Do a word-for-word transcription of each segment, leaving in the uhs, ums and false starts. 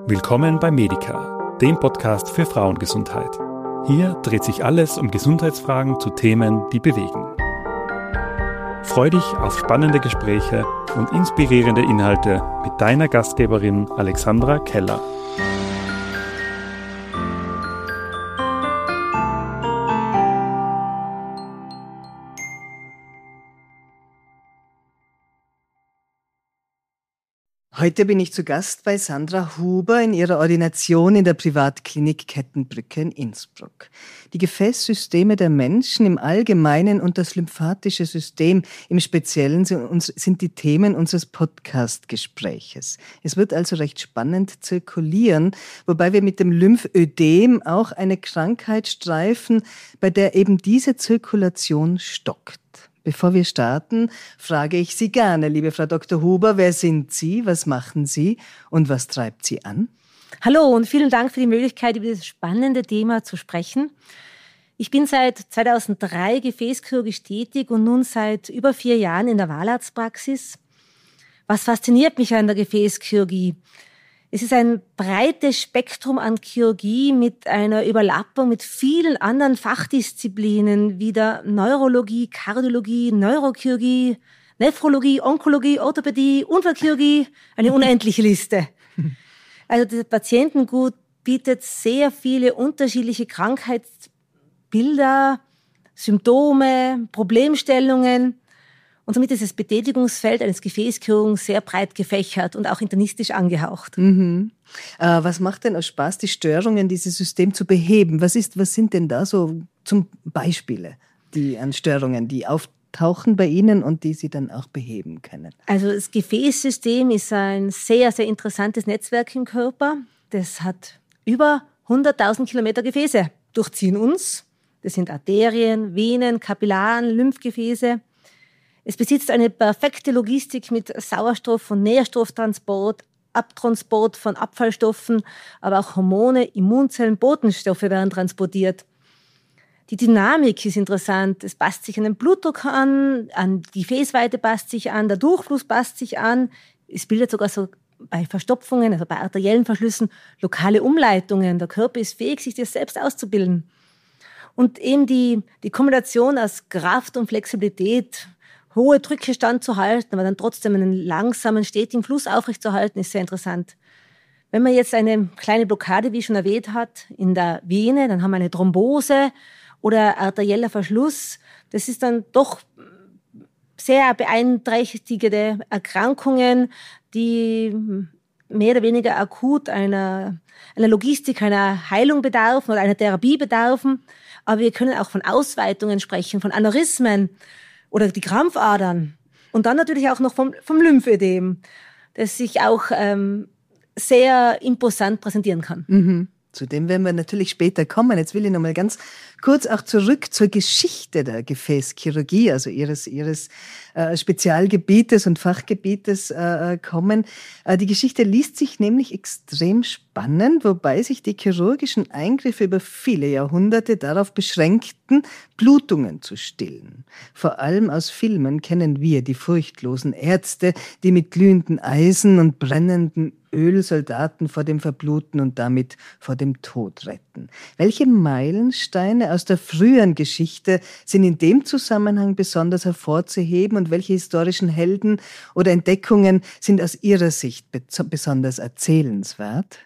Willkommen bei Medica, dem Podcast für Frauengesundheit. Hier dreht sich alles um Gesundheitsfragen zu Themen, die bewegen. Freu dich auf spannende Gespräche und inspirierende Inhalte mit deiner Gastgeberin Alexandra Keller. Heute bin ich zu Gast bei Sandra Huber in ihrer Ordination in der Privatklinik Kettenbrücke in Innsbruck. Die Gefäßsysteme der Menschen im Allgemeinen und das lymphatische System im Speziellen sind die Themen unseres Podcast-Gespräches. Es wird also recht spannend zirkulieren, wobei wir mit dem Lymphödem auch eine Krankheit streifen, bei der eben diese Zirkulation stockt. Bevor wir starten, frage ich Sie gerne, liebe Frau Doktor Huber, wer sind Sie, was machen Sie und was treibt Sie an? Hallo und vielen Dank für die Möglichkeit, über dieses spannende Thema zu sprechen. Ich bin seit zweitausenddrei gefäßchirurgisch tätig und nun seit über vier Jahren in der Wahlarztpraxis. Was fasziniert mich an der Gefäßchirurgie? Es ist ein breites Spektrum an Chirurgie mit einer Überlappung mit vielen anderen Fachdisziplinen wie der Neurologie, Kardiologie, Neurochirurgie, Nephrologie, Onkologie, Orthopädie, Unfallchirurgie, eine unendliche Liste. Also das Patientengut bietet sehr viele unterschiedliche Krankheitsbilder, Symptome, Problemstellungen. Und somit ist das Betätigungsfeld eines Gefäßchirurgen sehr breit gefächert und auch internistisch angehaucht. Mhm. Äh, was macht denn aus Spaß, die Störungen, dieses System zu beheben? Was ist, was sind denn da so zum Beispiele die an Störungen, die auftauchen bei Ihnen und die Sie dann auch beheben können? Also das Gefäßsystem ist ein sehr, sehr interessantes Netzwerk im Körper. Das hat über hunderttausend Kilometer Gefäße, durchziehen uns. Das sind Arterien, Venen, Kapillaren, Lymphgefäße. Es besitzt eine perfekte Logistik mit Sauerstoff- und Nährstofftransport, Abtransport von Abfallstoffen, aber auch Hormone, Immunzellen, Botenstoffe werden transportiert. Die Dynamik ist interessant. Es passt sich an den Blutdruck an, an die Gefäßweite passt sich an, der Durchfluss passt sich an. Es bildet sogar so bei Verstopfungen, also bei arteriellen Verschlüssen, lokale Umleitungen. Der Körper ist fähig, sich das selbst auszubilden. Und eben die, die Kombination aus Kraft und Flexibilität, hohe Drücke standzuhalten, aber dann trotzdem einen langsamen, stetigen Fluss aufrechtzuerhalten, ist sehr interessant. Wenn man jetzt eine kleine Blockade, wie schon erwähnt hat, in der Vene, dann haben wir eine Thrombose oder arterieller Verschluss. Das ist dann doch sehr beeinträchtigende Erkrankungen, die mehr oder weniger akut einer, einer Logistik, einer Heilung bedarfen oder einer Therapie bedarfen. Aber wir können auch von Ausweitungen sprechen, von Aneurysmen, oder die Krampfadern und dann natürlich auch noch vom, vom Lymphödem, das sich auch ähm, sehr imposant präsentieren kann. Mhm. Zu dem werden wir natürlich später kommen. Jetzt will ich noch mal ganz kurz auch zurück zur Geschichte der Gefäßchirurgie, also ihres, ihres äh, Spezialgebietes und Fachgebietes äh, kommen. Äh, die Geschichte liest sich nämlich extrem spannend, wobei sich die chirurgischen Eingriffe über viele Jahrhunderte darauf beschränkten, Blutungen zu stillen. Vor allem aus Filmen kennen wir die furchtlosen Ärzte, die mit glühenden Eisen und brennenden Öl Soldaten vor dem Verbluten und damit vor dem Tod retten. Welche Meilensteine aus der früheren Geschichte sind in dem Zusammenhang besonders hervorzuheben und welche historischen Helden oder Entdeckungen sind aus Ihrer Sicht be- besonders erzählenswert?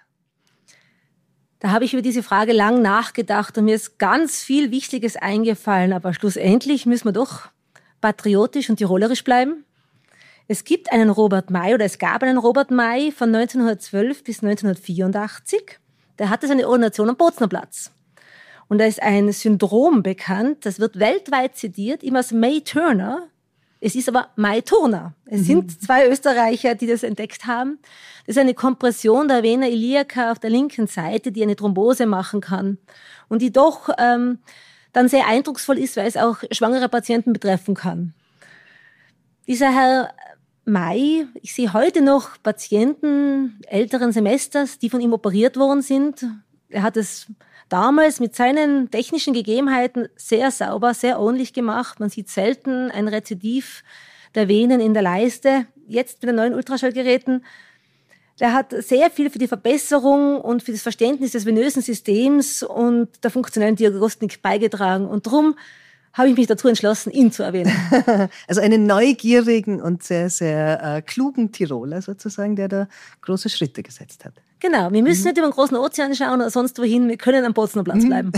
Da habe ich über diese Frage lang nachgedacht und mir ist ganz viel Wichtiges eingefallen, aber schlussendlich müssen wir doch patriotisch und tirolerisch bleiben. Es gibt einen Robert May oder es gab einen Robert May von neunzehnhundertzwölf bis neunzehnhundertvierundachtzig. Der hatte seine Ordination am Bozner Platz. Und da ist ein Syndrom bekannt, das wird weltweit zitiert, immer als May-Turner. Es ist aber May-Turner. Es mhm. sind zwei Österreicher, die das entdeckt haben. Das ist eine Kompression der Vena iliaca auf der linken Seite, die eine Thrombose machen kann. Und die doch ähm, dann sehr eindrucksvoll ist, weil es auch schwangere Patienten betreffen kann. Dieser Herr May, ich sehe heute noch Patienten älteren Semesters, die von ihm operiert worden sind. Er hat es damals mit seinen technischen Gegebenheiten sehr sauber, sehr ordentlich gemacht. Man sieht selten ein Rezidiv der Venen in der Leiste. Jetzt mit den neuen Ultraschallgeräten Der hat sehr viel für die Verbesserung und für das Verständnis des venösen Systems und der funktionellen Diagnostik beigetragen. Und darum habe ich mich dazu entschlossen, ihn zu erwähnen. Also einen neugierigen und sehr, sehr äh, klugen Tiroler sozusagen, der da große Schritte gesetzt hat. Genau, wir müssen Mhm. nicht über den großen Ozean schauen oder sonst wohin, wir können am Bozener Platz bleiben.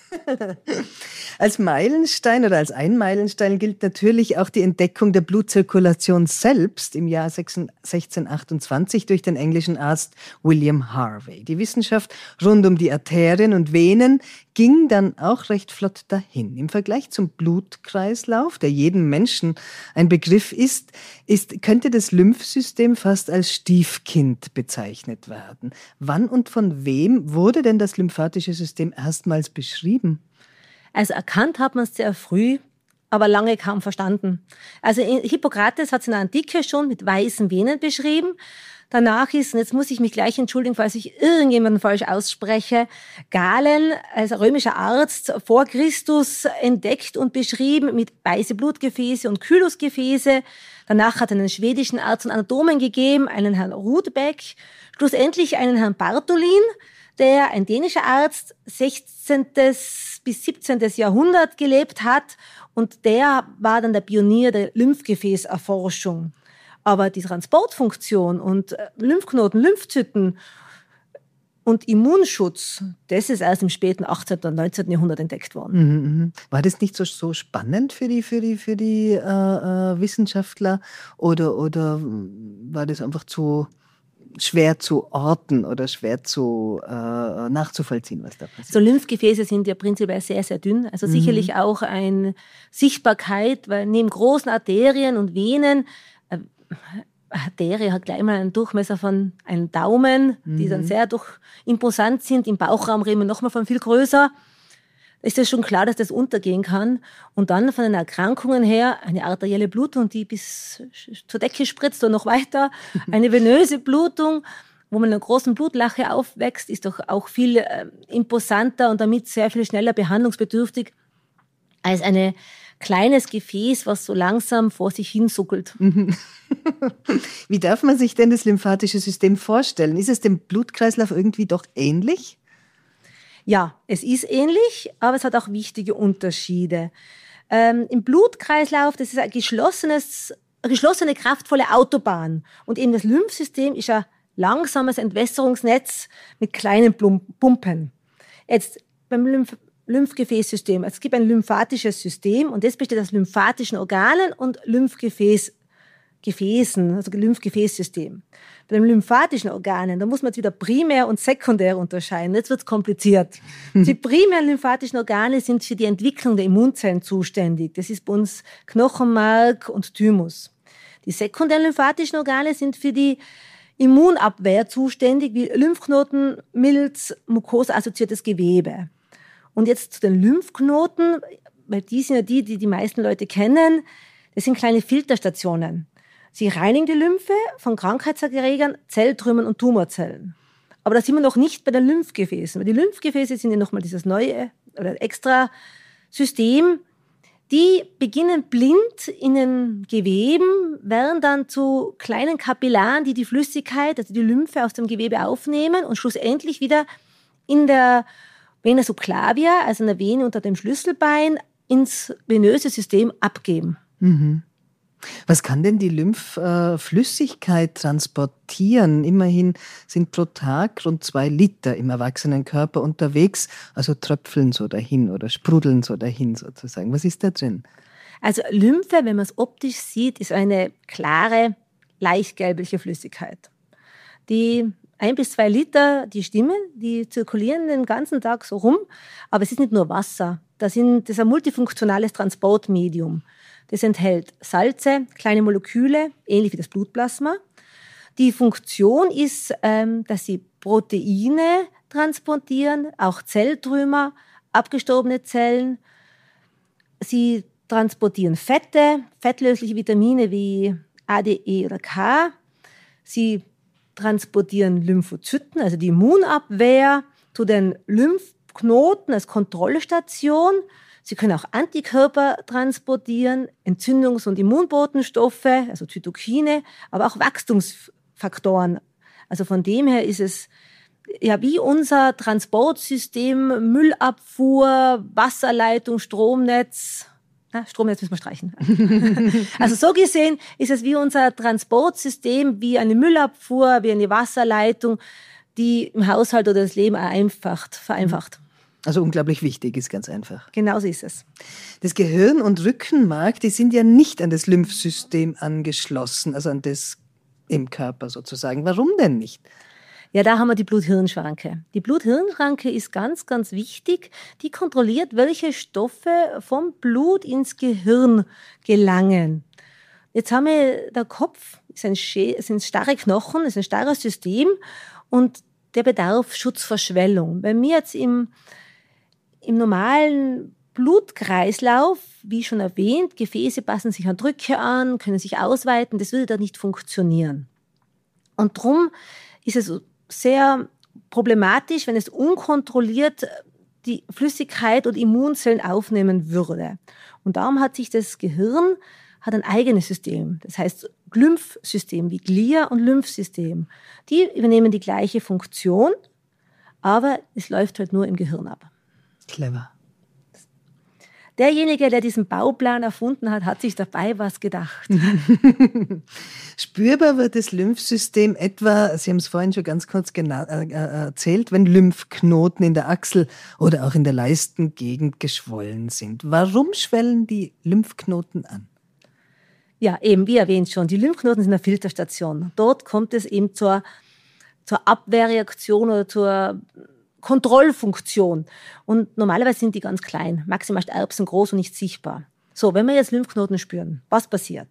Als Meilenstein oder als ein Meilenstein gilt natürlich auch die Entdeckung der Blutzirkulation selbst im Jahr sechzehnhundertachtundzwanzig durch den englischen Arzt William Harvey. Die Wissenschaft rund um die Arterien und Venen ging dann auch recht flott dahin. Im Vergleich zum Blutkreislauf, der jedem Menschen ein Begriff ist, ist, könnte das Lymphsystem fast als Stiefkind bezeichnet werden. Wann und von wem wurde denn das lymphatische System erstmals beschrieben? Also erkannt hat man es sehr früh, aber lange kaum verstanden. Also Hippokrates hat es in der Antike schon mit weißen Venen beschrieben. Danach ist, und jetzt muss ich mich gleich entschuldigen, falls ich irgendjemanden falsch ausspreche, Galen als römischer Arzt vor Christus entdeckt und beschrieben mit weiße Blutgefäße und Kylusgefäße. Danach hat es einen schwedischen Arzt und Anatomen gegeben, einen Herrn Rudbeck, schlussendlich einen Herrn Bartholin, der, ein dänischer Arzt, sechzehnten bis siebzehnten Jahrhundert gelebt hat und der war dann der Pionier der Lymphgefäßerforschung. Aber die Transportfunktion und Lymphknoten, Lymphzyten und Immunschutz, das ist erst im späten achtzehnten und neunzehnten Jahrhundert entdeckt worden. Mhm. War das nicht so, so spannend für die, für die, für die äh, äh, Wissenschaftler oder, oder war das einfach zu schwer zu orten oder schwer zu äh, nachzuvollziehen, was da passiert? So Lymphgefäße sind ja prinzipiell sehr, sehr dünn. Also mhm. sicherlich auch eine Sichtbarkeit, weil neben großen Arterien und Venen, äh, Arterie hat gleich mal einen Durchmesser von einem Daumen, mhm. die dann sehr durch imposant sind. Im Bauchraum reden wir nochmal von viel größer. Ist es schon klar, dass das untergehen kann. Und dann von den Erkrankungen her eine arterielle Blutung, die bis zur Decke spritzt und noch weiter. Eine venöse Blutung, wo man in einer großen Blutlache aufwächst, ist doch auch viel äh, imposanter und damit sehr viel schneller behandlungsbedürftig als ein kleines Gefäß, was so langsam vor sich hin suckelt. Wie darf man sich denn das lymphatische System vorstellen? Ist es dem Blutkreislauf irgendwie doch ähnlich? Ja, es ist ähnlich, aber es hat auch wichtige Unterschiede. Ähm, Im Blutkreislauf, das ist ein geschlossenes, eine geschlossene, kraftvolle Autobahn. Und eben das Lymphsystem ist ein langsames Entwässerungsnetz mit kleinen Pumpen. Jetzt beim Lymph Lymphgefäßsystem, also es gibt ein lymphatisches System und das besteht aus lymphatischen Organen und Lymphgefäß Gefäßen, also Lymphgefäßsystem. Bei den lymphatischen Organen, da muss man jetzt wieder primär und sekundär unterscheiden. Jetzt wird es kompliziert. Die primären lymphatischen Organe sind für die Entwicklung der Immunzellen zuständig. Das ist bei uns Knochenmark und Thymus. Die sekundären lymphatischen Organe sind für die Immunabwehr zuständig, wie Lymphknoten, Milz, mukoseassoziiertes Gewebe. Und jetzt zu den Lymphknoten, weil die sind ja die, die die meisten Leute kennen. Das sind kleine Filterstationen. Sie reinigen die Lymphe von Krankheitserregern, Zelltrümmern und Tumorzellen. Aber da sind wir noch nicht bei den Lymphgefäßen. Weil die Lymphgefäße sind ja nochmal dieses neue oder extra System. Die beginnen blind in den Geweben, werden dann zu kleinen Kapillaren, die die Flüssigkeit, also die Lymphe aus dem Gewebe aufnehmen und schlussendlich wieder in der Vena subclavia, also in der Vene unter dem Schlüsselbein, ins venöse System abgeben. Mhm. Was kann denn die Lymphflüssigkeit äh, transportieren? Immerhin sind pro Tag rund zwei Liter im Erwachsenenkörper unterwegs, also tröpfeln so dahin oder sprudeln so dahin sozusagen. Was ist da drin? Also Lymphe, wenn man es optisch sieht, ist eine klare, leicht gelbliche Flüssigkeit. Die ein bis zwei Liter, die stimmen, die zirkulieren den ganzen Tag so rum, aber es ist nicht nur Wasser. Das, sind, das ist ein multifunktionales Transportmedium. Das enthält Salze, kleine Moleküle, ähnlich wie das Blutplasma. Die Funktion ist, ähm, dass sie Proteine transportieren, auch Zelltrümmer, abgestorbene Zellen. Sie transportieren Fette, fettlösliche Vitamine wie A, D, E oder K. Sie transportieren Lymphozyten, also die Immunabwehr, zu den Lymphknoten als Kontrollstation. Sie können auch Antikörper transportieren, Entzündungs- und Immunbotenstoffe, also Zytokine, aber auch Wachstumsfaktoren, Also von dem her ist es ja wie unser Transportsystem, Müllabfuhr, Wasserleitung, Stromnetz. Na, Stromnetz müssen wir streichen. Also so gesehen ist es wie unser Transportsystem, wie eine Müllabfuhr, wie eine Wasserleitung, die im Haushalt oder das Leben vereinfacht. vereinfacht. Also unglaublich wichtig, ist ganz einfach. Genauso ist es. Das Gehirn und Rückenmark, die sind ja nicht an das Lymphsystem angeschlossen, also an das im Körper sozusagen. Warum denn nicht? Ja, da haben wir die Blut-Hirn-Schranke. Die Blut-Hirn-Schranke ist ganz, ganz wichtig. Die kontrolliert, welche Stoffe vom Blut ins Gehirn gelangen. Jetzt haben wir, der Kopf ist ein, sind starre Knochen, ist ein starres System und der bedarf Schutz vor Schwellung. Wenn wir jetzt im, im normalen Blutkreislauf, wie schon erwähnt, Gefäße passen sich an Drücke an, können sich ausweiten, das würde da nicht funktionieren. Und darum ist es sehr problematisch, wenn es unkontrolliert die Flüssigkeit und Immunzellen aufnehmen würde. Und darum hat sich das Gehirn hat ein eigenes System. Das heißt Lymphsystem, wie Glia- und Lymphsystem. Die übernehmen die gleiche Funktion, aber es läuft halt nur im Gehirn ab. Clever. Derjenige, der diesen Bauplan erfunden hat, hat sich dabei was gedacht. Spürbar wird das Lymphsystem etwa, Sie haben es vorhin schon ganz kurz gena- äh, erzählt, wenn Lymphknoten in der Achsel oder auch in der Leistengegend geschwollen sind. Warum schwellen die Lymphknoten an? Ja, eben, wie erwähnt schon, die Lymphknoten sind eine Filterstation. Dort kommt es eben zur, zur Abwehrreaktion oder zur Kontrollfunktion. Und normalerweise sind die ganz klein, maximal erbsengroß und nicht sichtbar. So, wenn wir jetzt Lymphknoten spüren, was passiert?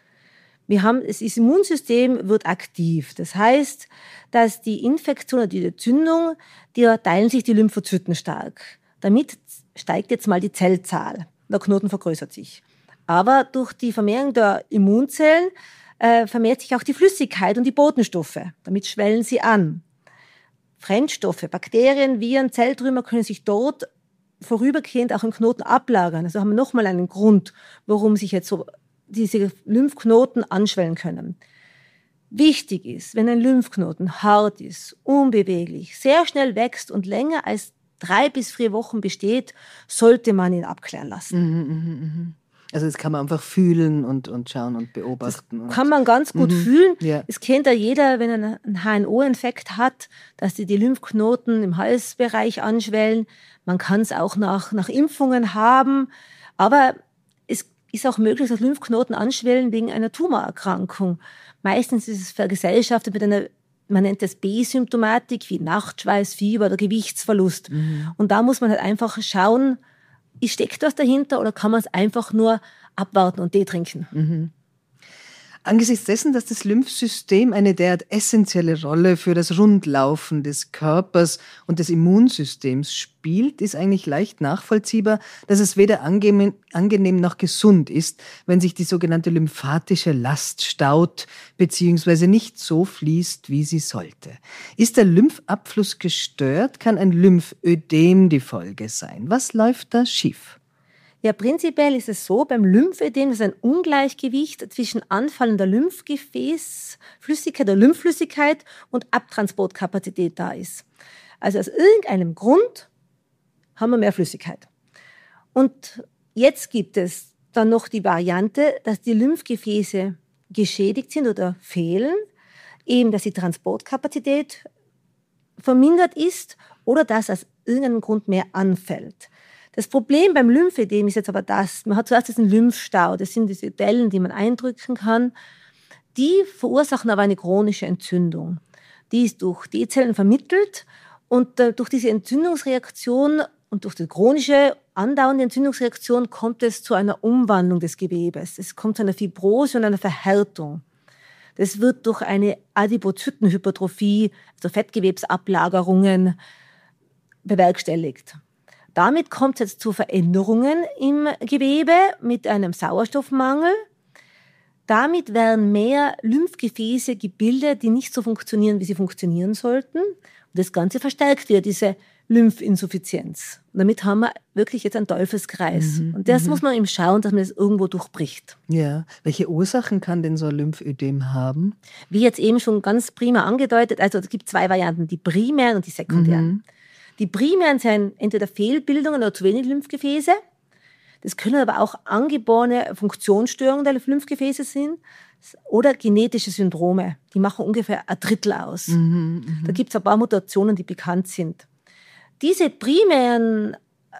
Wir haben, das Immunsystem wird aktiv. Das heißt, dass die Infektion oder die Entzündung, die teilen sich die Lymphozyten stark. Damit steigt jetzt mal die Zellzahl. Der Knoten vergrößert sich. Aber durch die Vermehrung der Immunzellen äh, vermehrt sich auch die Flüssigkeit und die Botenstoffe. Damit schwellen sie an. Fremdstoffe, Bakterien, Viren, Zelltrümmer können sich dort vorübergehend auch im Knoten ablagern. Also haben wir nochmal einen Grund, warum sich jetzt so diese Lymphknoten anschwellen können. Wichtig ist, wenn ein Lymphknoten hart ist, unbeweglich, sehr schnell wächst und länger als drei bis vier Wochen besteht, sollte man ihn abklären lassen. Mhm, mh, mh. Also das kann man einfach fühlen und, und schauen und beobachten. Das kann man ganz gut mhm. fühlen. Ja. Es kennt ja jeder, wenn er einen H N O-Infekt hat, dass die, die Lymphknoten im Halsbereich anschwellen. Man kann es auch nach, nach Impfungen haben. Aber es ist auch möglich, dass Lymphknoten anschwellen wegen einer Tumorerkrankung. Meistens ist es vergesellschaftet mit einer, man nennt das B-Symptomatik, wie Nachtschweiß, Fieber oder Gewichtsverlust. Mhm. Und da muss man halt einfach schauen, steckt was dahinter oder kann man es einfach nur abwarten und Tee trinken? Mhm. Angesichts dessen, dass das Lymphsystem eine derart essentielle Rolle für das Rundlaufen des Körpers und des Immunsystems spielt, ist eigentlich leicht nachvollziehbar, dass es weder angenehm, angenehm noch gesund ist, wenn sich die sogenannte lymphatische Last staut bzw. nicht so fließt, wie sie sollte. Ist der Lymphabfluss gestört, kann ein Lymphödem die Folge sein. Was läuft da schief? Ja, prinzipiell ist es so, beim Lymphödem ist ein Ungleichgewicht zwischen anfallender Lymphgefäßflüssigkeit oder Lymphflüssigkeit und Abtransportkapazität da ist. Also aus irgendeinem Grund haben wir mehr Flüssigkeit. Und jetzt gibt es dann noch die Variante, dass die Lymphgefäße geschädigt sind oder fehlen, eben dass die Transportkapazität vermindert ist oder dass aus irgendeinem Grund mehr anfällt. Das Problem beim Lymphödem ist jetzt aber das, man hat zuerst diesen Lymphstau, das sind diese Dellen, die man eindrücken kann, die verursachen aber eine chronische Entzündung. Die ist durch T-Zellen vermittelt und äh, durch diese Entzündungsreaktion und durch die chronische andauernde Entzündungsreaktion kommt es zu einer Umwandlung des Gewebes. Es kommt zu einer Fibrose und einer Verhärtung. Das wird durch eine Adipozytenhypertrophie, also Fettgewebsablagerungen, bewerkstelligt. Damit kommt es jetzt zu Veränderungen im Gewebe mit einem Sauerstoffmangel. Damit werden mehr Lymphgefäße gebildet, die nicht so funktionieren, wie sie funktionieren sollten. Und das Ganze verstärkt wieder diese Lymphinsuffizienz. Und damit haben wir wirklich jetzt einen Teufelskreis. Mhm, und das m- muss man eben schauen, dass man das irgendwo durchbricht. Ja. Welche Ursachen kann denn so ein Lymphödem haben? Wie jetzt eben schon ganz prima angedeutet, also es gibt zwei Varianten, die primären und die sekundären. Mhm. Die primären sind entweder Fehlbildungen oder zu wenig Lymphgefäße. Das können aber auch angeborene Funktionsstörungen der Lymphgefäße sein oder genetische Syndrome. Die machen ungefähr ein Drittel aus. Mhm, da gibt es ein paar Mutationen, die bekannt sind. Diese primären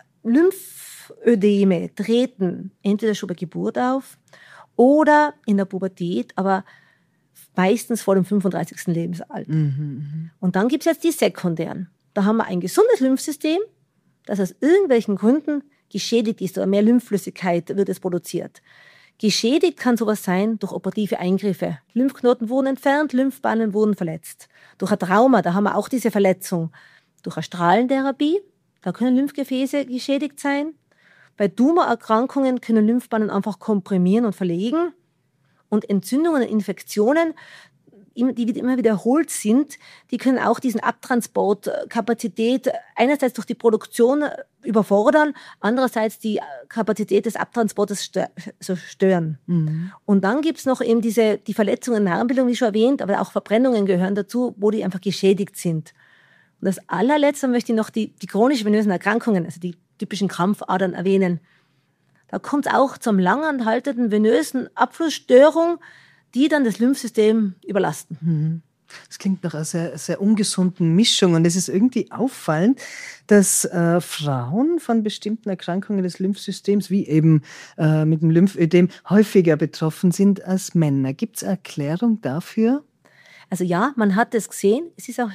Lymphödeme treten entweder schon bei Geburt auf oder in der Pubertät, aber meistens vor dem fünfunddreißigsten Lebensalter. Mhm, und dann gibt es jetzt die sekundären. Da haben wir ein gesundes Lymphsystem, das aus irgendwelchen Gründen geschädigt ist oder mehr Lymphflüssigkeit wird es produziert. Geschädigt kann sowas sein durch operative Eingriffe. Lymphknoten wurden entfernt, Lymphbahnen wurden verletzt. Durch ein Trauma, da haben wir auch diese Verletzung. Durch eine Strahlentherapie, da können Lymphgefäße geschädigt sein. Bei Tumorerkrankungen können Lymphbahnen einfach komprimieren und verlegen. Und Entzündungen und Infektionen, die immer wiederholt sind, die können auch diesen Abtransportkapazität einerseits durch die Produktion überfordern, andererseits die Kapazität des Abtransportes stören. Mhm. Und dann gibt es noch eben diese, die Verletzungen in der Harnbildung, wie schon erwähnt, aber auch Verbrennungen gehören dazu, wo die einfach geschädigt sind. Und als allerletzter möchte ich noch die, die chronischen venösen Erkrankungen, also die typischen Krampfadern erwähnen. Da kommt es auch zum langanhaltenden venösen Abflussstörung, die dann das Lymphsystem überlasten. Das klingt nach einer sehr, sehr ungesunden Mischung. Und es ist irgendwie auffallend, dass äh, Frauen von bestimmten Erkrankungen des Lymphsystems, wie eben äh, mit dem Lymphödem, häufiger betroffen sind als Männer. Gibt es eine Erklärung dafür? Also ja, man hat es gesehen. Es ist auch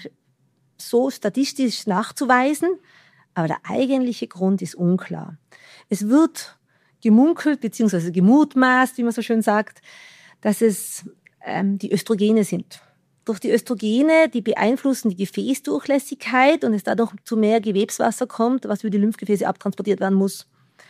so statistisch nachzuweisen, aber der eigentliche Grund ist unklar. Es wird gemunkelt bzw. gemutmaßt, wie man so schön sagt, dass es ähm, die Östrogene sind. Durch die Östrogene, die beeinflussen die Gefäßdurchlässigkeit und es dadurch zu mehr Gewebswasser kommt, was über die Lymphgefäße abtransportiert werden muss.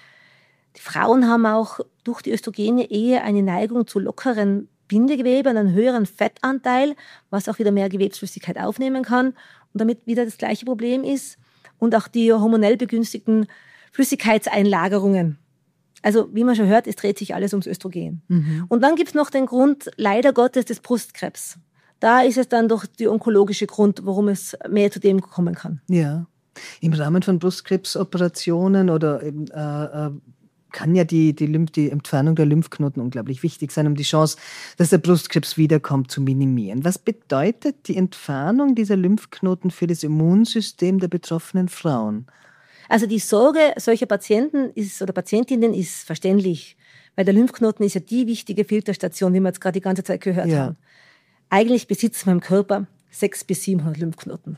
Die Frauen haben auch durch die Östrogene eher eine Neigung zu lockeren Bindegewebe und einen höheren Fettanteil, was auch wieder mehr Gewebsflüssigkeit aufnehmen kann und damit wieder das gleiche Problem ist. Und auch die hormonell begünstigten Flüssigkeitseinlagerungen. Also wie man schon hört, es dreht sich alles ums Östrogen. Mhm. Und dann gibt es noch den Grund, leider Gottes, des Brustkrebs. Da ist es dann doch der onkologische Grund, warum es mehr zu dem kommen kann. Ja, im Rahmen von Brustkrebsoperationen oder eben, äh, äh, kann ja die, die, Lymph, die Entfernung der Lymphknoten unglaublich wichtig sein, um die Chance, dass der Brustkrebs wiederkommt, zu minimieren. Was bedeutet die Entfernung dieser Lymphknoten für das Immunsystem der betroffenen Frauen? Also die Sorge solcher Patienten ist, oder Patientinnen ist verständlich, weil der Lymphknoten ist ja die wichtige Filterstation, wie wir jetzt gerade die ganze Zeit gehört ja. haben. Eigentlich besitzt man im Körper sechshundert bis siebenhundert Lymphknoten.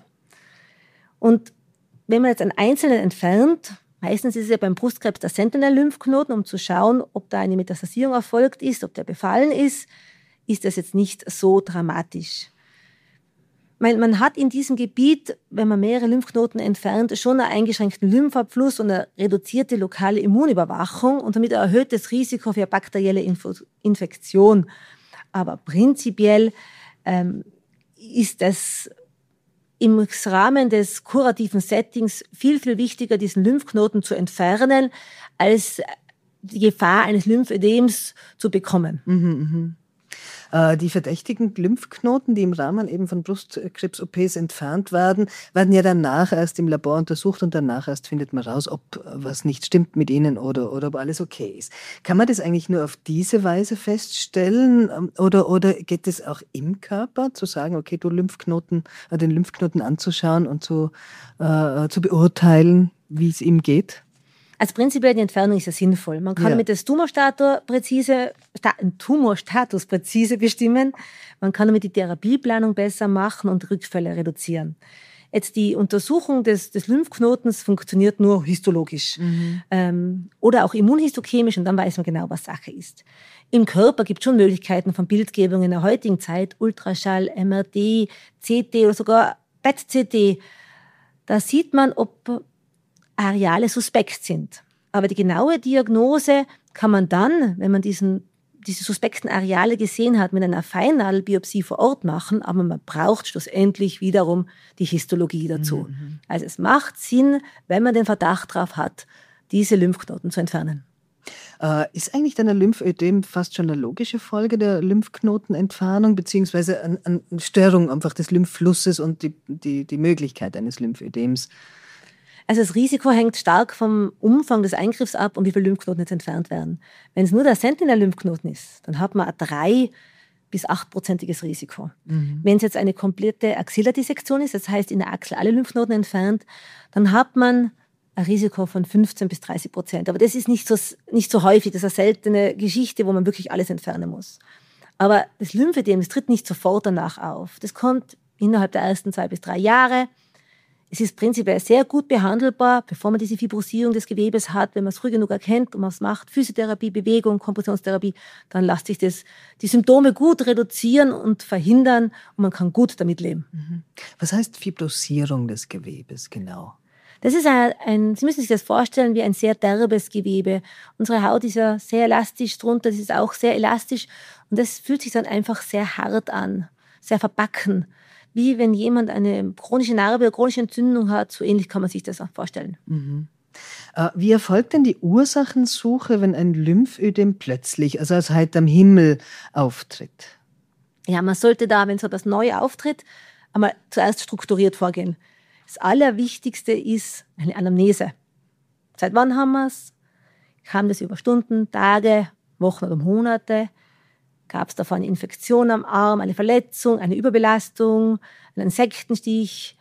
Und wenn man jetzt einen einzelnen entfernt, meistens ist es ja beim Brustkrebs der Sentinel-Lymphknoten, um zu schauen, ob da eine Metastasierung erfolgt ist, ob der befallen ist, ist das jetzt nicht so dramatisch. Man hat in diesem Gebiet, wenn man mehrere Lymphknoten entfernt, schon einen eingeschränkten Lymphabfluss und eine reduzierte lokale Immunüberwachung und damit ein erhöhtes Risiko für bakterielle Infektion. Aber prinzipiell ähm, ist es im Rahmen des kurativen Settings viel, viel wichtiger, diesen Lymphknoten zu entfernen, als die Gefahr eines Lymphödems zu bekommen. Mhm, mh. Die verdächtigen Lymphknoten, die im Rahmen eben von Brustkrebs-O Ps entfernt werden, werden ja danach erst im Labor untersucht und danach erst findet man raus, ob was nicht stimmt mit ihnen oder, oder ob alles okay ist. Kann man das eigentlich nur auf diese Weise feststellen oder, oder geht es auch im Körper, zu sagen, okay, du Lymphknoten, den Lymphknoten anzuschauen und zu, äh, zu beurteilen, wie es ihm geht? Also prinzipiell die Entfernung ist ja sinnvoll. Man kann ja. mit dem Tumorstatus präzise, Tumorstatus präzise bestimmen. Man kann damit die Therapieplanung besser machen und Rückfälle reduzieren. Jetzt die Untersuchung des, des Lymphknotens funktioniert nur histologisch mhm. ähm, oder auch immunhistochemisch und dann weiß man genau, was Sache ist. Im Körper gibt es schon Möglichkeiten von Bildgebung in der heutigen Zeit, Ultraschall, M R T, C T oder sogar P E T-C T. Da sieht man, ob Areale suspekt sind. Aber die genaue Diagnose kann man dann, wenn man diesen diese suspekten Areale gesehen hat, mit einer Feinnadelbiopsie vor Ort machen, aber man braucht schlussendlich wiederum die Histologie dazu. Mhm. Also es macht Sinn, wenn man den Verdacht darauf hat, diese Lymphknoten zu entfernen. Äh, ist eigentlich dann ein Lymphödem fast schon eine logische Folge der Lymphknotenentfernung, beziehungsweise eine, eine Störung einfach des Lymphflusses und die, die, die Möglichkeit eines Lymphödems? Also das Risiko hängt stark vom Umfang des Eingriffs ab und wie viele Lymphknoten jetzt entfernt werden. Wenn es nur der Sentinel-Lymphknoten ist, dann hat man ein drei- bis achtprozentiges Risiko. Mhm. Wenn es jetzt eine komplette Axillardissektion ist, das heißt in der Achsel alle Lymphknoten entfernt, dann hat man ein Risiko von fünfzehn bis dreißig Prozent. Aber das ist nicht so, nicht so häufig, das ist eine seltene Geschichte, wo man wirklich alles entfernen muss. Aber das Lymphödem, das tritt nicht sofort danach auf. Das kommt innerhalb der ersten zwei bis drei Jahre. Es ist prinzipiell sehr gut behandelbar, bevor man diese Fibrosierung des Gewebes hat. Wenn man es früh genug erkennt und man es macht, Physiotherapie, Bewegung, Kompressionstherapie, dann lässt sich das, die Symptome gut reduzieren und verhindern und man kann gut damit leben. Was heißt Fibrosierung des Gewebes genau? Das ist ein, ein, Sie müssen sich das vorstellen wie ein sehr derbes Gewebe. Unsere Haut ist ja sehr elastisch drunter, das ist auch sehr elastisch und das fühlt sich dann einfach sehr hart an, sehr verbacken. Wie wenn jemand eine chronische Narbe oder chronische Entzündung hat, so ähnlich kann man sich das auch vorstellen. Mhm. Wie erfolgt denn die Ursachensuche, wenn ein Lymphödem plötzlich, also als heiterem Himmel, auftritt? Ja, man sollte da, wenn so etwas neu auftritt, einmal zuerst strukturiert vorgehen. Das Allerwichtigste ist eine Anamnese. Seit wann haben wir es? Kam das über Stunden, Tage, Wochen oder Monate? Gab es davon eine Infektion am Arm, eine Verletzung, eine Überbelastung, einen Insektenstich?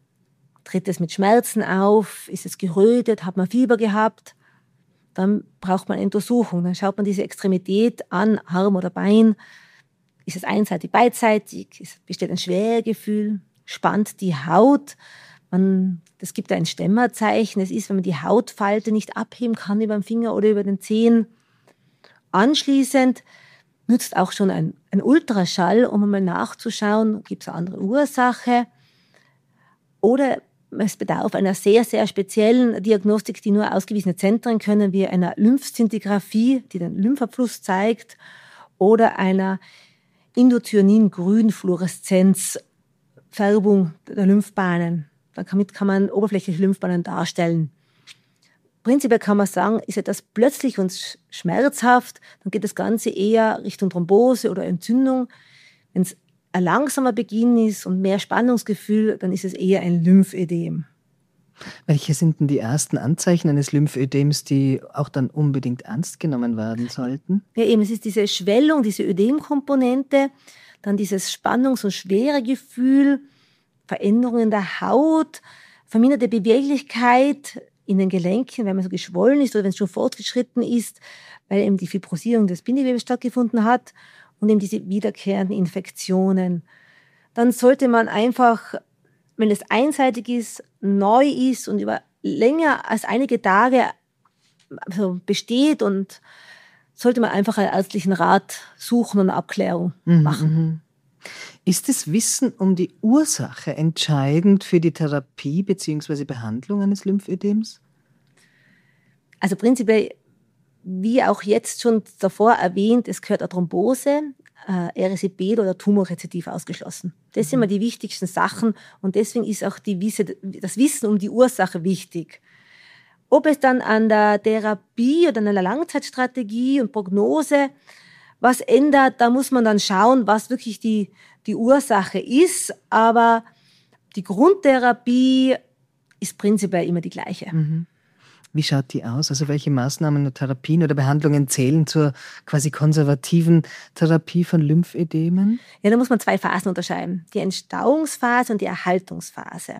Tritt es mit Schmerzen auf? Ist es gerötet? Hat man Fieber gehabt? Dann braucht man eine Untersuchung. Dann schaut man diese Extremität an, Arm oder Bein. Ist es einseitig, beidseitig? Besteht ein Schwergefühl? Spannt die Haut? Man, das gibt ein Stemmerzeichen. Es ist, wenn man die Hautfalte nicht abheben kann über den Finger oder über den Zehen. Anschließend nützt auch schon ein, ein Ultraschall, um einmal nachzuschauen, gibt es eine andere Ursache. Oder es bedarf einer sehr, sehr speziellen Diagnostik, die nur ausgewiesene Zentren können, wie einer Lymphszintigraphie, die den Lymphabfluss oder einer Indothianin-Grünfluoreszenzfärbung der Lymphbahnen. Damit kann man oberflächliche Lymphbahnen darstellen. Prinzipiell kann man sagen, ist etwas plötzlich und schmerzhaft, dann geht das Ganze eher Richtung Thrombose oder Entzündung. Wenn es ein langsamer Beginn ist und mehr Spannungsgefühl, dann ist es eher ein Lymphödem. Welche sind denn die ersten Anzeichen eines Lymphödems, die auch dann unbedingt ernst genommen werden sollten? Ja, eben, es ist diese Schwellung, diese Ödemkomponente, dann dieses Spannungs- und Schweregefühl, Veränderungen der Haut, verminderte Beweglichkeit in den Gelenken, wenn man so geschwollen ist oder wenn es schon fortgeschritten ist, weil eben die Fibrosierung des Bindegewebes stattgefunden hat und eben diese wiederkehrenden Infektionen. Dann sollte man einfach, wenn es einseitig ist, neu ist und über länger als einige Tage also besteht, und sollte man einfach einen ärztlichen Rat suchen und eine Abklärung mhm, machen. Ist das Wissen um die Ursache entscheidend für die Therapie bzw. Behandlung eines Lymphödems? Also prinzipiell, wie auch jetzt schon davor erwähnt, es gehört eine Thrombose, äh, Erythrozyt oder Tumorrezidiv ausgeschlossen. Das mhm. sind immer die wichtigsten Sachen und deswegen ist auch die Wisse, das Wissen um die Ursache wichtig. Ob es dann an der Therapie oder an der Langzeitstrategie und Prognose was ändert, da muss man dann schauen, was wirklich die, die Ursache ist. Aber die Grundtherapie ist prinzipiell immer die gleiche. Mhm. Wie schaut die aus? Also welche Maßnahmen, Therapien oder Behandlungen zählen zur quasi konservativen Therapie von Lymphödemen? Ja, da muss man zwei Phasen unterscheiden. Die Entstauungsphase und die Erhaltungsphase.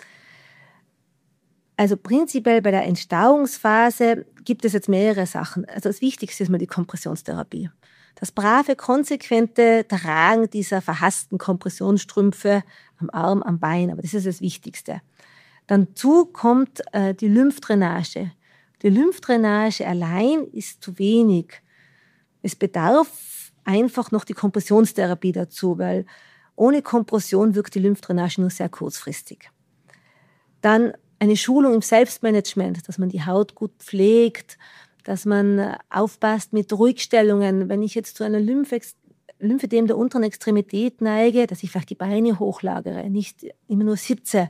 Also prinzipiell bei der Entstauungsphase gibt es jetzt mehrere Sachen. Also das Wichtigste ist mal die Kompressionstherapie. Das brave, konsequente Tragen dieser verhassten Kompressionsstrümpfe am Arm, am Bein, aber das ist das Wichtigste. Dann zu kommt äh, die Lymphdrainage. Die Lymphdrainage allein ist zu wenig. Es bedarf einfach noch die Kompressionstherapie dazu, weil ohne Kompression wirkt die Lymphdrainage nur sehr kurzfristig. Dann eine Schulung im Selbstmanagement, dass man die Haut gut pflegt, dass man aufpasst mit Ruhigstellungen. Wenn ich jetzt zu einer Lymphex- Lymphödem der unteren Extremität neige, dass ich vielleicht die Beine hochlagere, nicht immer nur sitze.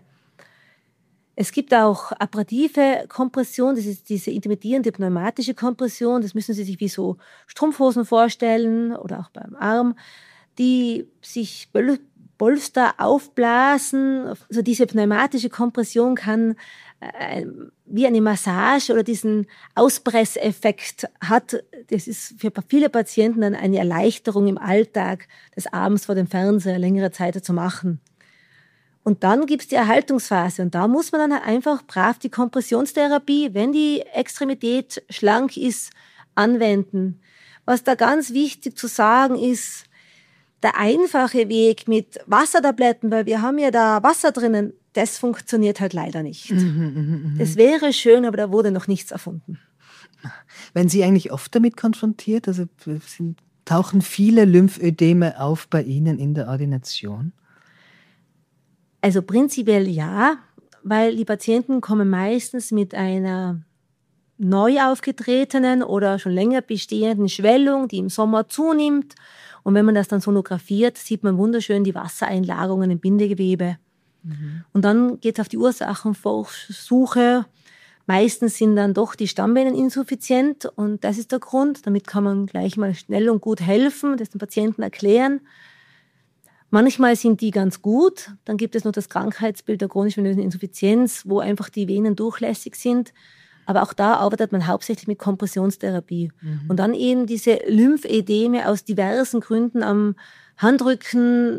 Es gibt auch apparative Kompression, das ist diese intermittierende pneumatische Kompression, das müssen Sie sich wie so Strumpfhosen vorstellen oder auch beim Arm, die sich Polster aufblasen. Also diese pneumatische Kompression kann äh, wie eine Massage oder diesen Auspresseffekt hat. Das ist für viele Patienten dann eine Erleichterung im Alltag, das abends vor dem Fernseher längere Zeit zu machen. Und dann gibt es die Erhaltungsphase und da muss man dann einfach brav die Kompressionstherapie, wenn die Extremität schlank ist, anwenden. Was da ganz wichtig zu sagen ist, der einfache Weg mit Wassertabletten, weil wir haben ja da Wasser drinnen, das funktioniert halt leider nicht. Mhm, mh, das wäre schön, aber da wurde noch nichts erfunden. Werden Sie eigentlich oft damit konfrontiert? Also sind, tauchen viele Lymphödeme auf bei Ihnen in der Ordination? Also prinzipiell ja, weil die Patienten kommen meistens mit einer neu aufgetretenen oder schon länger bestehenden Schwellung, die im Sommer zunimmt. Und wenn man das dann sonografiert, sieht man wunderschön die Wassereinlagerungen im Bindegewebe. Mhm. Und dann geht es auf die Ursachensuche. Meistens sind dann doch die Stammbänder insuffizient und das ist der Grund. Damit kann man gleich mal schnell und gut helfen, das den Patienten erklären. Manchmal sind die ganz gut, dann gibt es noch das Krankheitsbild der chronisch-venösen Insuffizienz, wo einfach die Venen durchlässig sind. Aber auch da arbeitet man hauptsächlich mit Kompressionstherapie. Mhm. Und dann eben diese Lymphödeme aus diversen Gründen am Handrücken,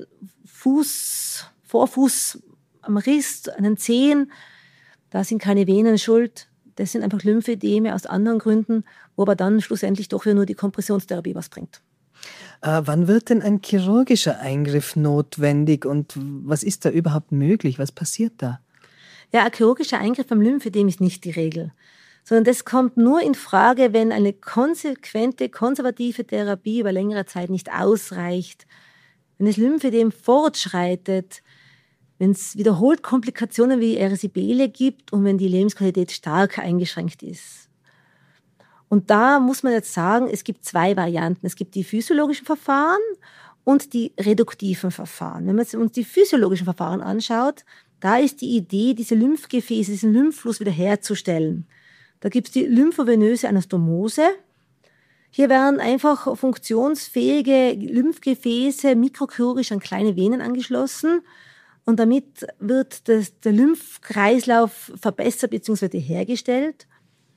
Fuß, Vorfuß, am Riss, an den Zehen. Da sind keine Venen schuld. Das sind einfach Lymphödeme aus anderen Gründen, wo aber dann schlussendlich doch wieder nur die Kompressionstherapie was bringt. Äh, wann wird denn ein chirurgischer Eingriff notwendig und was ist da überhaupt möglich? Was passiert da? Ja, ein chirurgischer Eingriff beim Lymphödem ist nicht die Regel, sondern das kommt nur in Frage, wenn eine konsequente, konservative Therapie über längere Zeit nicht ausreicht. Wenn das Lymphödem fortschreitet, wenn es wiederholt Komplikationen wie Erisipele gibt und wenn die Lebensqualität stark eingeschränkt ist. Und da muss man jetzt sagen, es gibt zwei Varianten. Es gibt die physiologischen Verfahren und die reduktiven Verfahren. Wenn man uns die physiologischen Verfahren anschaut, da ist die Idee, diese Lymphgefäße, diesen Lymphfluss wiederherzustellen. Da gibt es die lymphovenöse Anastomose. Hier werden einfach funktionsfähige Lymphgefäße mikrochirurgisch an kleine Venen angeschlossen und damit wird das, der Lymphkreislauf verbessert bzw. hergestellt.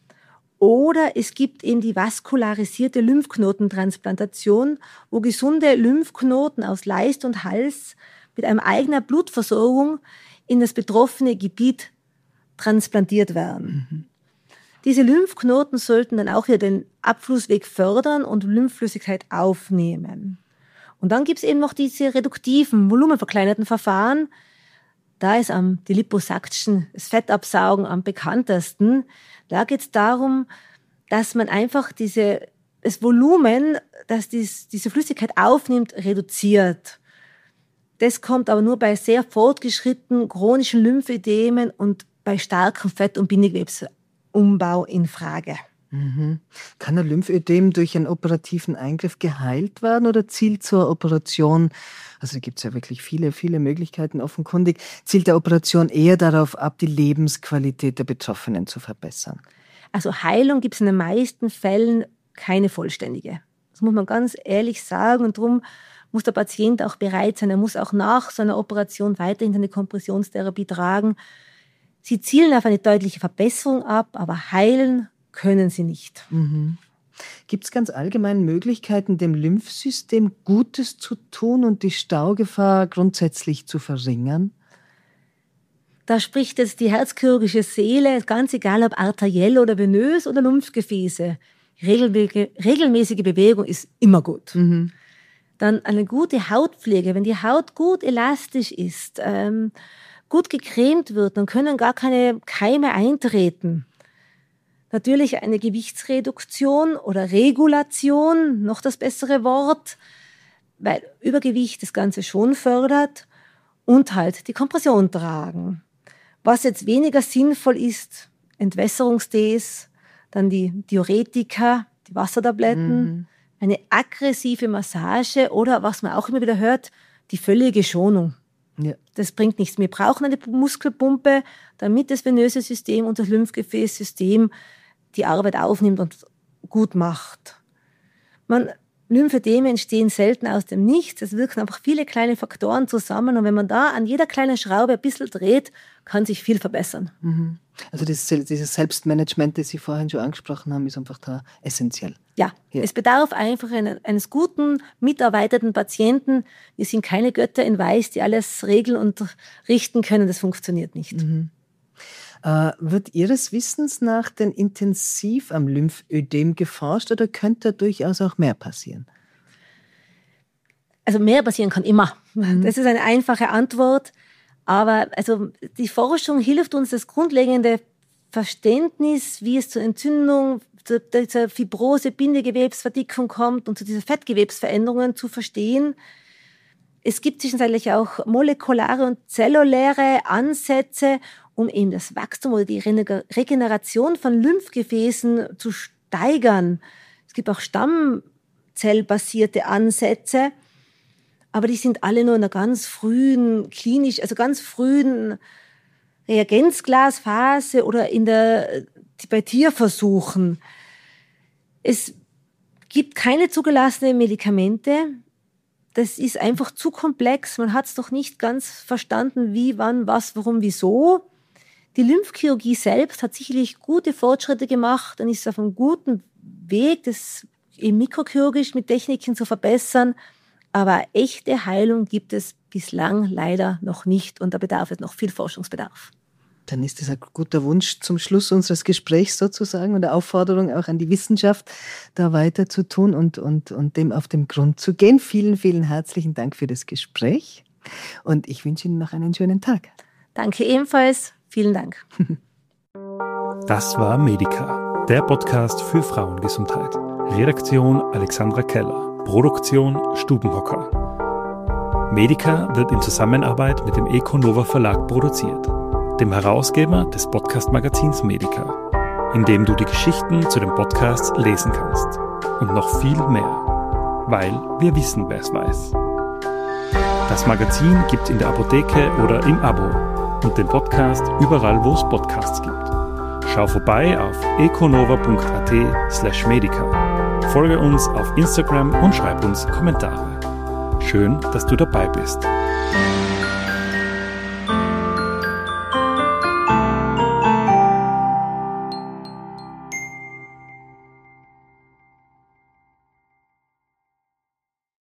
Oder es gibt eben die vaskularisierte Lymphknotentransplantation, wo gesunde Lymphknoten aus Leist und Hals mit einer eigenen Blutversorgung in das betroffene Gebiet transplantiert werden. Mhm. Diese Lymphknoten sollten dann auch wieder den Abflussweg fördern und Lymphflüssigkeit aufnehmen. Und dann gibt es eben noch diese reduktiven, volumenverkleinerten Verfahren. Da ist am die Liposaktion, das Fettabsaugen am bekanntesten. Da geht es darum, dass man einfach diese, das Volumen, das dies, diese Flüssigkeit aufnimmt, reduziert. Das kommt aber nur bei sehr fortgeschrittenen chronischen Lymphödemen und bei starkem Fett- und Bindegewebsumbau in Frage. Mhm. Kann ein Lymphödem durch einen operativen Eingriff geheilt werden oder zielt zur Operation, also da gibt es ja wirklich viele, viele Möglichkeiten offenkundig, zielt der Operation eher darauf ab, die Lebensqualität der Betroffenen zu verbessern? Also Heilung gibt es in den meisten Fällen keine vollständige. Das muss man ganz ehrlich sagen und darum muss der Patient auch bereit sein. Er muss auch nach so einer Operation weiterhin seine Kompressionstherapie tragen. Sie zielen auf eine deutliche Verbesserung ab, aber heilen können sie nicht. Mhm. Gibt es ganz allgemein Möglichkeiten, dem Lymphsystem Gutes zu tun und die Staugefahr grundsätzlich zu verringern? Da spricht jetzt die herzchirurgische Seele, ganz egal ob arteriell oder venös oder Lymphgefäße. Regelmäßige Bewegung ist immer gut. Mhm. Dann eine gute Hautpflege. Wenn die Haut gut elastisch ist, ähm, gut gecremt wird, dann können gar keine Keime eintreten. Natürlich eine Gewichtsreduktion oder Regulation, noch das bessere Wort, weil Übergewicht das Ganze schon fördert und halt die Kompression tragen. Was jetzt weniger sinnvoll ist, Entwässerungstees, dann die Diuretika, die Wassertabletten, Mhm. eine aggressive Massage oder, was man auch immer wieder hört, die völlige Schonung. Ja. Das bringt nichts. Wir brauchen eine Muskelpumpe, damit das venöse System und das Lymphgefäßsystem die Arbeit aufnimmt und gut macht. Man, Lymphödeme entstehen selten aus dem Nichts. Es wirken einfach viele kleine Faktoren zusammen. Und wenn man da an jeder kleinen Schraube ein bisschen dreht, kann sich viel verbessern. Mhm. Also das, dieses Selbstmanagement, das Sie vorhin schon angesprochen haben, ist einfach da essentiell. Ja, Ja. es bedarf einfach einen, eines guten, mitarbeitenden Patienten. Wir sind keine Götter in Weiß, die alles regeln und richten können. Das funktioniert nicht. Mhm. Äh, wird Ihres Wissens nach denn intensiv am Lymphödem geforscht oder könnte durchaus auch mehr passieren? Also mehr passieren kann immer. Mhm. Das ist eine einfache Antwort. Aber also die Forschung hilft uns, das grundlegende Verständnis, wie es zur Entzündung, zu dieser Fibrose, Bindegewebsverdickung kommt und zu diesen Fettgewebsveränderungen zu verstehen. Es gibt zwischenzeitlich auch molekulare und zelluläre Ansätze, um eben das Wachstum oder die Regeneration von Lymphgefäßen zu steigern. Es gibt auch stammzellbasierte Ansätze, aber die sind alle nur in einer ganz frühen, klinisch, also ganz frühen Reagenzglasphase oder in der, bei Tierversuchen. Es gibt keine zugelassenen Medikamente. Das ist einfach zu komplex. Man hat es noch nicht ganz verstanden, wie, wann, was, warum, wieso. Die Lymphchirurgie selbst hat sicherlich gute Fortschritte gemacht und ist auf einem guten Weg, das eben mikrochirurgisch mit Techniken zu verbessern. Aber echte Heilung gibt es bislang leider noch nicht und da bedarf es noch viel Forschungsbedarf. Dann ist das ein guter Wunsch zum Schluss unseres Gesprächs sozusagen und eine Aufforderung auch an die Wissenschaft, da weiter zu tun und, und, und dem auf den Grund zu gehen. Vielen, vielen herzlichen Dank für das Gespräch und ich wünsche Ihnen noch einen schönen Tag. Danke ebenfalls. Vielen Dank. Das war Medica, der Podcast für Frauengesundheit. Redaktion Alexandra Keller, Produktion Stubenhocker. Medica wird in Zusammenarbeit mit dem Econova Verlag produziert, dem Herausgeber des Podcast-Magazins Medica, in dem du die Geschichten zu dem Podcast lesen kannst. Und noch viel mehr, weil wir wissen, wer es weiß. Das Magazin gibt's in der Apotheke oder im Abo und den Podcast überall, wo es Podcasts gibt. Schau vorbei auf econova.at slash medica. Folge uns auf Instagram und schreib uns Kommentare. Schön, dass du dabei bist.